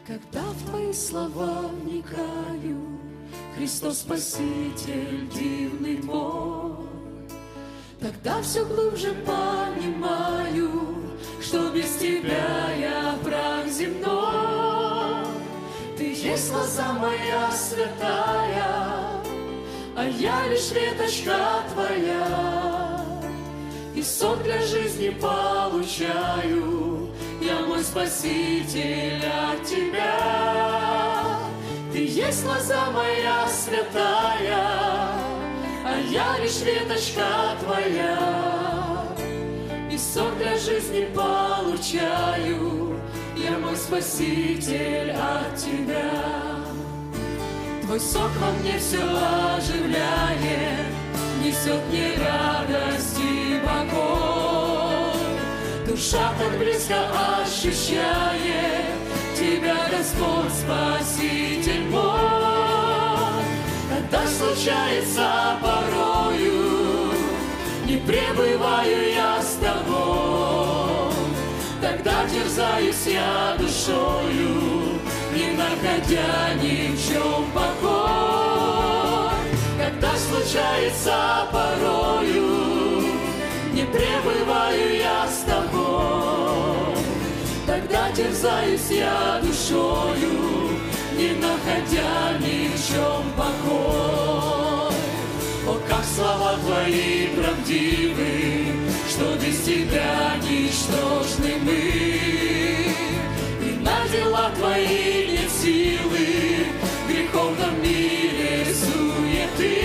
Когда в Твои слова вникаю, Христос Спаситель дивный мой, тогда все глубже понимаю, что без Тебя я прах земной. Ты есть лоза моя святая, а я лишь веточка Твоя, и сок для жизни получаю, я мой Спаситель от Тебя. Ты есть лоза моя святая, а я лишь веточка Твоя, и сок для жизни получаю, я мой Спаситель от Тебя. Твой сок во мне все оживляет, несет мне радость и покой. Душа так близко ощущает Тебя, Господь, Спаситель мой. Когда случается порою, не пребываю я с Тобой, тогда терзаюсь я душою, не находя ни в чем покой. Когда случается порою, не пребываю я с Тобой, тогда терзаюсь я душою, не находя ни в чем покой. О, как слова Твои правдивы, что без Тебя ничтожны мы, и на дела Твои нет силы, в греховном мире суеты.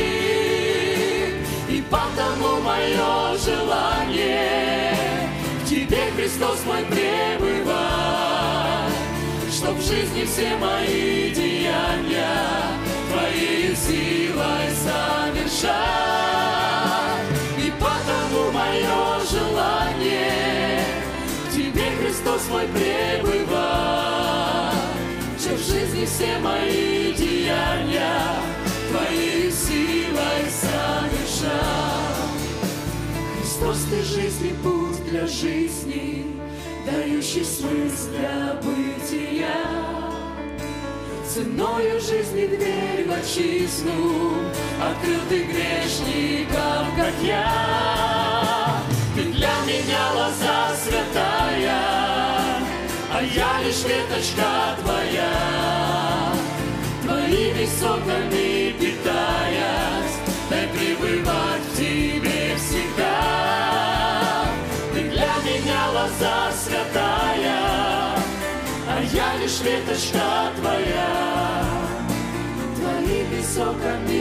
И потому мое желание к Тебе, Христос мой, пребывать, чтоб в жизни все мои деяния Твоей силой совершать. И потому мое желание к Тебе, Христос мой, пребывать, чтоб в жизни все мои деяния Твоей силой совершать. Христос, Ты жизни, путь для жизни, дающий смысл для бытия. Ценою жизни дверь в отчизну открыл Ты грешникам, как я. Ты для меня лоза святая, а я лишь веточка Твоя. Твоими соками питаясь, дай пребывать в Тебе всегда. Ты для меня лоза святая, а я лишь веточка Твоя. Твоими соками